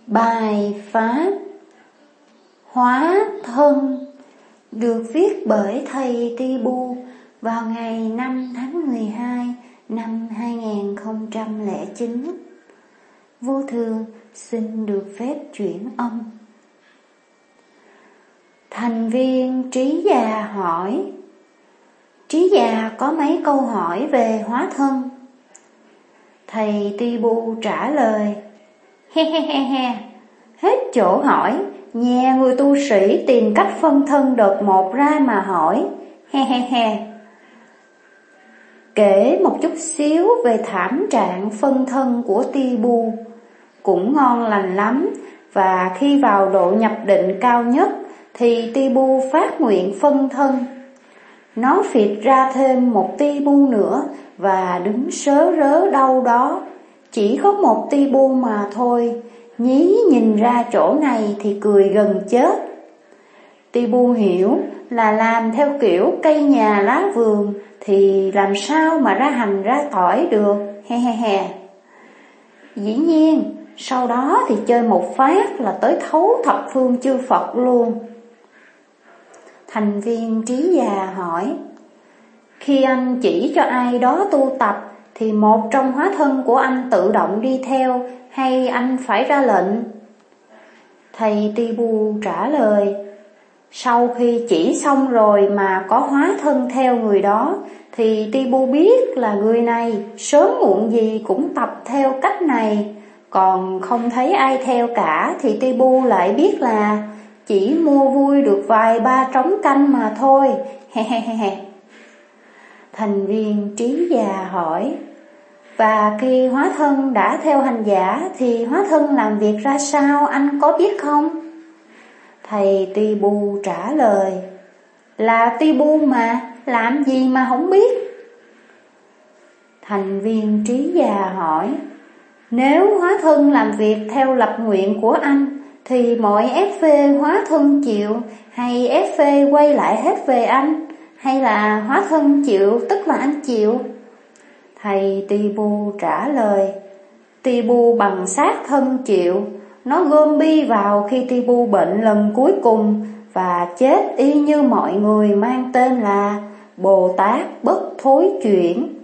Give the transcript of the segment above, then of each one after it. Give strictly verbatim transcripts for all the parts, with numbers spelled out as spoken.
Bài pháp Hóa thân được viết bởi thầy Tibu vào ngày năm tháng mười hai năm hai nghìn không trăm lẻ chín. Vô thường xin được phép chuyển âm. Thành viên Trí Già hỏi: Trí Già có mấy câu hỏi về hóa thân. Thầy Tibu trả lời: He he he he, hết chỗ hỏi, nhà người tu sĩ tìm cách phân thân đợt một ra mà hỏi. He he he. Kể một chút xíu về thảm trạng phân thân của Tibu, cũng ngon lành lắm. Và khi vào độ nhập định cao nhất thì Tibu phát nguyện phân thân. Nó phịt ra thêm một Tibu nữa và đứng sớ rớ đâu đó. Chỉ có một Tibu mà thôi. Nhí nhìn ra chỗ này thì cười gần chết. Tibu hiểu là làm theo kiểu cây nhà lá vườn thì làm sao mà ra hành ra tỏi được. He he he. Dĩ nhiên sau đó thì chơi một phát là tới thấu thập phương chư Phật luôn. Thành viên Trí Già hỏi: Khi anh chỉ cho ai đó tu tập thì một trong hóa thân của anh tự động đi theo hay anh phải ra lệnh? Thầy Tibu trả lời: Sau khi chỉ xong rồi mà có hóa thân theo người đó thì Tibu biết là người này sớm muộn gì cũng tập theo cách này. Còn không thấy ai theo cả thì Tibu lại biết là chỉ mua vui được vài ba trống canh mà thôi. He he he he. Thành viên Trí Già hỏi: Và khi hóa thân đã theo hành giả thì hóa thân làm việc ra sao, anh có biết không? Thầy Tibu trả lời: Là Tibu mà, làm gì mà không biết. Thành viên Trí Già hỏi: Nếu hóa thân làm việc theo lập nguyện của anh thì mọi ép phê hóa thân chịu, hay ép phê quay lại hết về anh, hay là hóa thân chịu tức là anh chịu? Thầy Tibu trả lời: Tibu bằng xác thân chịu. Nó gom bi vào khi Tibu bệnh lần cuối cùng và chết y như mọi người mang tên là Bồ Tát bất thối chuyển.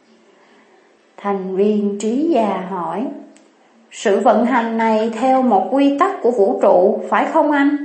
Thành viên Trí Già hỏi: Sự vận hành này theo một quy tắc của vũ trụ phải không anh?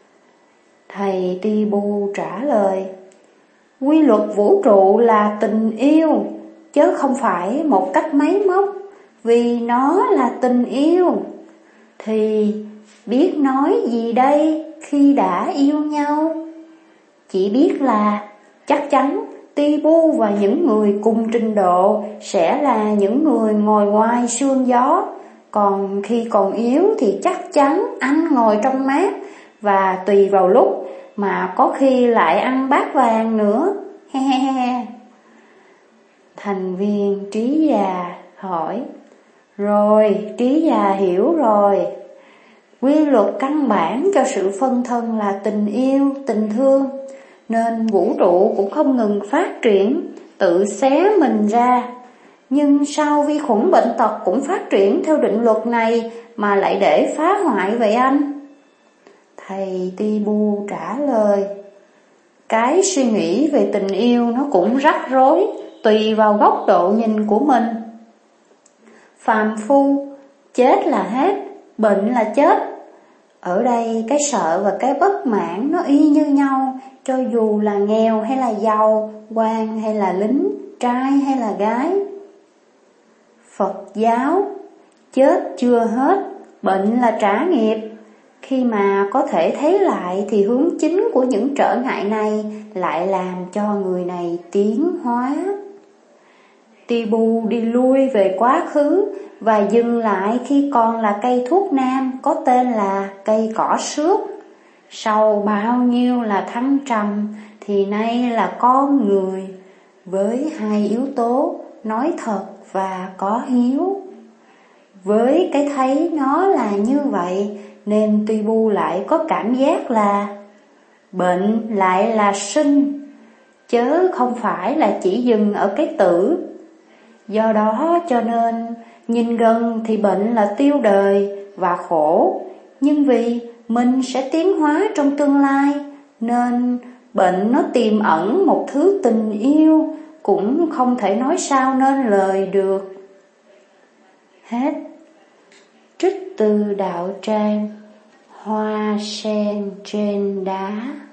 Thầy Tibu trả lời: Quy luật vũ trụ là tình yêu, chứ không phải một cách máy móc. Vì nó là tình yêu thì biết nói gì đây khi đã yêu nhau? Chỉ biết là chắc chắn Tibu và những người cùng trình độ sẽ là những người ngồi ngoài sương gió. Còn khi còn yếu thì chắc chắn anh ngồi trong mát, và tùy vào lúc mà có khi lại ăn bát vàng nữa. He he he. Thành viên Trí Già hỏi: Rồi, Trí Già hiểu rồi. Quy luật căn bản cho sự phân thân là tình yêu, tình thương, nên vũ trụ cũng không ngừng phát triển, tự xé mình ra. Nhưng sao vi khuẩn bệnh tật cũng phát triển theo định luật này mà lại để phá hoại vậy anh? Thầy Tibu trả lời: Cái suy nghĩ về tình yêu nó cũng rắc rối, tùy vào góc độ nhìn của mình. Phàm phu, chết là hết, bệnh là chết. Ở đây cái sợ và cái bất mãn nó y như nhau, cho dù là nghèo hay là giàu, quan hay là lính, trai hay là gái. Phật giáo, chết chưa hết, bệnh là trả nghiệp. Khi mà có thể thấy lại thì hướng chính của những trở ngại này lại làm cho người này tiến hóa. Tibu đi lui về quá khứ và dừng lại khi còn là cây thuốc nam có tên là cây cỏ xước. Sau bao nhiêu là thăng trầm thì nay là con người, với hai yếu tố nói thật và có hiếu. Với cái thấy nó là như vậy nên Tibu lại có cảm giác là bệnh lại là sinh, chớ không phải là chỉ dừng ở cái tử. Do đó cho nên nhìn gần thì bệnh là tiêu đời và khổ, nhưng vì mình sẽ tiến hóa trong tương lai, nên bệnh nó tiềm ẩn một thứ tình yêu, cũng không thể nói sao nên lời được. Hết. Trích từ đạo tràng Hoa sen trên đá.